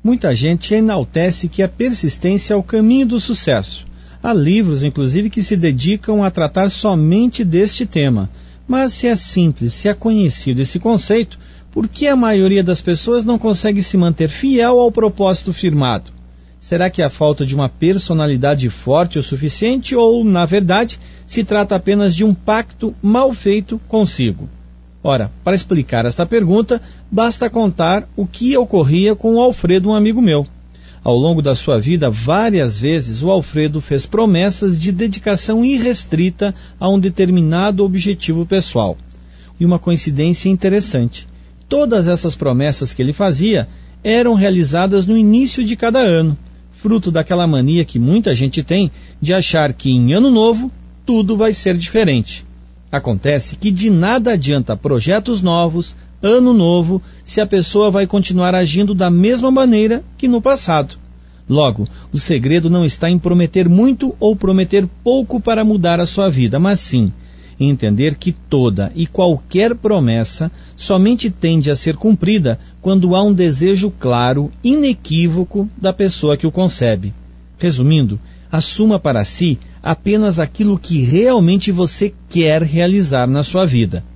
Muita gente enaltece que a persistência é o caminho do sucesso. Há livros, inclusive, que se dedicam a tratar somente deste tema. Mas se é simples, se é conhecido esse conceito, por que a maioria das pessoas não consegue se manter fiel ao propósito firmado? Será que é a falta de uma personalidade forte o suficiente ou, na verdade, se trata apenas de um pacto mal feito consigo? Ora, para explicar esta pergunta, basta contar o que ocorria com o Alfredo, um amigo meu. Ao longo da sua vida, várias vezes, o Alfredo fez promessas de dedicação irrestrita a um determinado objetivo pessoal. E uma coincidência interessante. Todas essas promessas que ele fazia eram realizadas no início de cada ano, fruto daquela mania que muita gente tem de achar que em ano novo tudo vai ser diferente. Acontece que de nada adianta projetos novos, ano novo, se a pessoa vai continuar agindo da mesma maneira que no passado. Logo, o segredo não está em prometer muito ou prometer pouco para mudar a sua vida, mas sim em entender que toda e qualquer promessa somente tende a ser cumprida quando há um desejo claro, inequívoco da pessoa que o concebe. Resumindo, assuma para si apenas aquilo que realmente você quer realizar na sua vida.